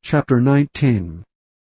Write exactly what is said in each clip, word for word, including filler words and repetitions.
Chapter nineteen.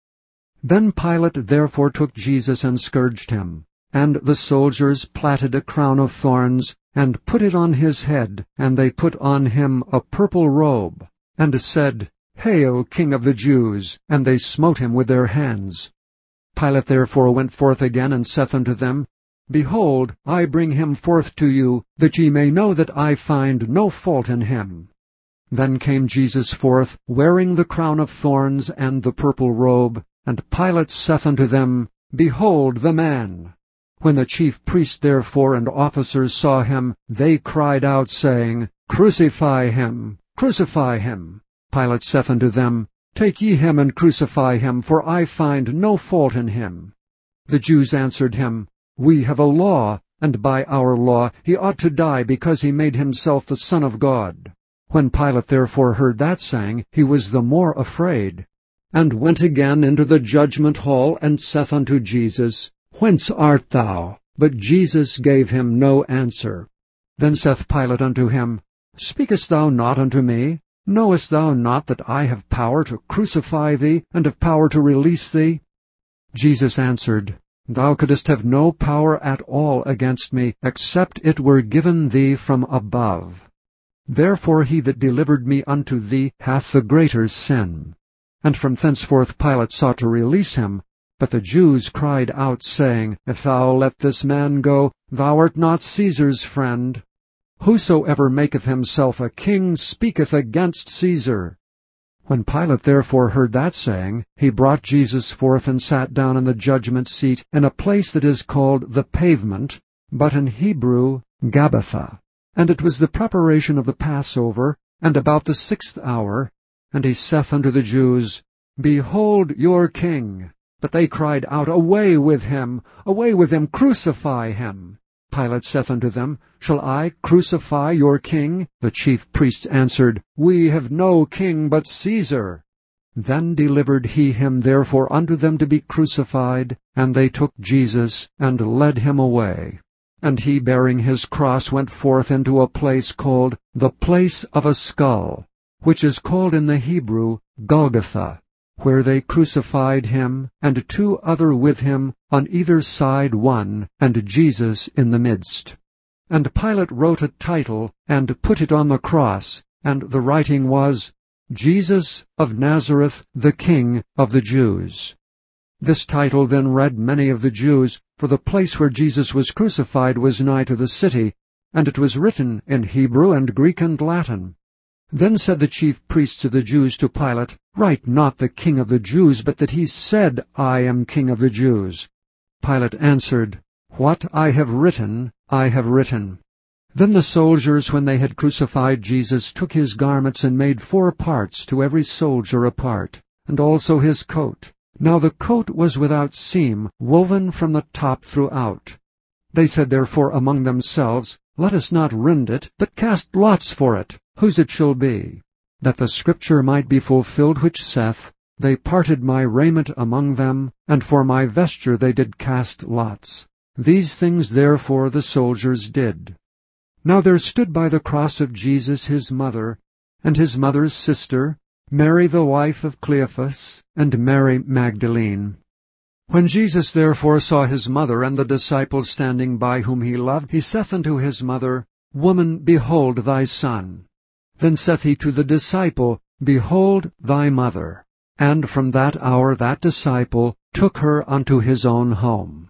Then Pilate therefore took Jesus and scourged him. And the soldiers platted a crown of thorns, and put it on his head, and they put on him a purple robe, and said, Hail, King of the Jews! And they smote him with their hands. Pilate therefore went forth again, and saith unto them, Behold, I bring him forth to you, that ye may know that I find no fault in him. Then came Jesus forth, wearing the crown of thorns and the purple robe, and Pilate saith unto them, Behold the man! When the chief priests therefore and officers saw him, they cried out, saying, Crucify him! Crucify him! Pilate saith unto them, Take ye him and crucify him, for I find no fault in him. The Jews answered him, We have a law, and by our law he ought to die, because he made himself the Son of God. When Pilate therefore heard that saying, he was the more afraid, and went again into the judgment hall, and saith unto Jesus, Whence art thou? But Jesus gave him no answer. Then saith Pilate unto him, Speakest thou not unto me? Knowest thou not that I have power to crucify thee, and have power to release thee? Jesus answered, Thou couldst have no power at all against me, except it were given thee from above. Therefore he that delivered me unto thee hath the greater sin. And from thenceforth Pilate sought to release him. But the Jews cried out, saying, If thou let this man go, thou art not Caesar's friend. Whosoever maketh himself a king speaketh against Caesar. When Pilate therefore heard that saying, he brought Jesus forth and sat down in the judgment seat in a place that is called the Pavement, but in Hebrew Gabbatha. And it was the preparation of the Passover, and about the sixth hour. And he saith unto the Jews, Behold your king! But they cried out, Away with him! Away with him! Crucify him! Pilate saith unto them, Shall I crucify your king? The chief priests answered, We have no king but Caesar. Then delivered he him therefore unto them to be crucified, and they took Jesus, and led him away. And he, bearing his cross, went forth into a place called the Place of a Skull, which is called in the Hebrew Golgotha, where they crucified him, and two other with him, on either side one, and Jesus in the midst. And Pilate wrote a title, and put it on the cross, and the writing was, Jesus of Nazareth, the King of the Jews. This title then read many of the Jews, for the place where Jesus was crucified was nigh to the city, and it was written in Hebrew and Greek and Latin. Then said the chief priests of the Jews to Pilate, Write not the King of the Jews, but that he said, I am King of the Jews. Pilate answered, What I have written, I have written. Then the soldiers, when they had crucified Jesus, took his garments and made four parts, to every soldier a part, and also his coat. Now the coat was without seam, woven from the top throughout. They said therefore among themselves, Let us not rend it, but cast lots for it, whose it shall be. That the scripture might be fulfilled which saith, They parted my raiment among them, and for my vesture they did cast lots. These things therefore the soldiers did. Now there stood by the cross of Jesus his mother, and his mother's sister, Mary the wife of Cleophas, and Mary Magdalene. When Jesus therefore saw his mother and the disciples standing by whom he loved, he saith unto his mother, Woman, behold thy son. Then saith he to the disciple, Behold thy mother. And from that hour that disciple took her unto his own home.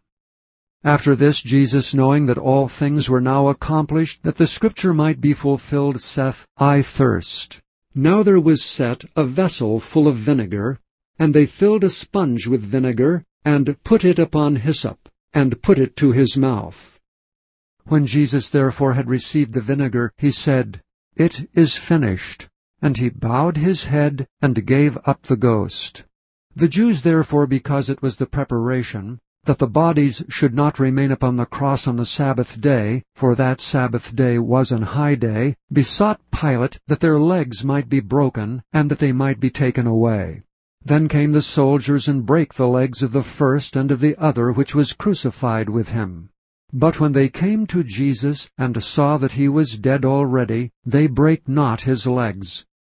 After this Jesus, knowing that all things were now accomplished, that the scripture might be fulfilled, saith, I thirst. Now there was set a vessel full of vinegar, and they filled a sponge with vinegar, and put it upon hyssop, and put it to his mouth. When Jesus therefore had received the vinegar, he said, It is finished. And he bowed his head, and gave up the ghost. The Jews therefore, because it was the preparation, that the bodies should not remain upon the cross on the Sabbath day, for that Sabbath day was an high day, besought Pilate that their legs might be broken, and that they might be taken away. Then came the soldiers, and brake the legs of the first and of the other which was crucified with him. But when they came to Jesus, and saw that he was dead already, they brake not his legs.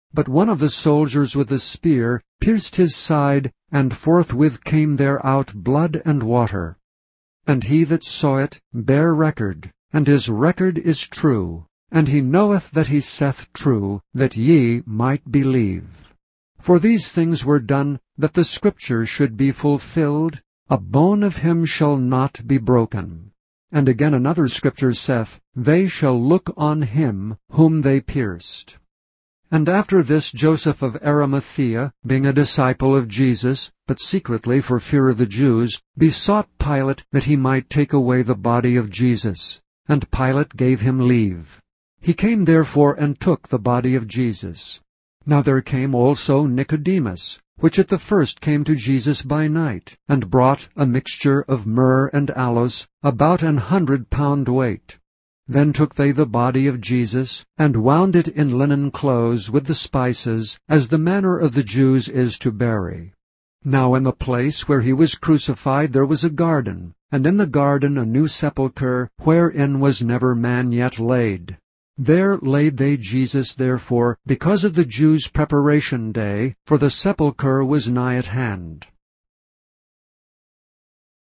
But one of the soldiers with a spear pierced his side, and forthwith came there out blood and water. And he that saw it bare record, and his record is true, and he knoweth that he saith true, that ye might believe. For these things were done, that the Scripture should be fulfilled, A bone of him shall not be broken. And again another Scripture saith, They shall look on him whom they pierced. And after this Joseph of Arimathea, being a disciple of Jesus, but secretly for fear of the Jews, besought Pilate that he might take away the body of Jesus. And Pilate gave him leave. He came therefore and took the body of Jesus. Now there came also Nicodemus, which at the first came to Jesus by night, and brought a mixture of myrrh and aloes, about an hundred pound weight. Then took they the body of Jesus, and wound it in linen clothes with the spices, as the manner of the Jews is to bury. Now in the place where he was crucified there was a garden, and in the garden a new sepulchre, wherein was never man yet laid. There laid they Jesus therefore, because of the Jews' preparation day, for the sepulchre was nigh at hand.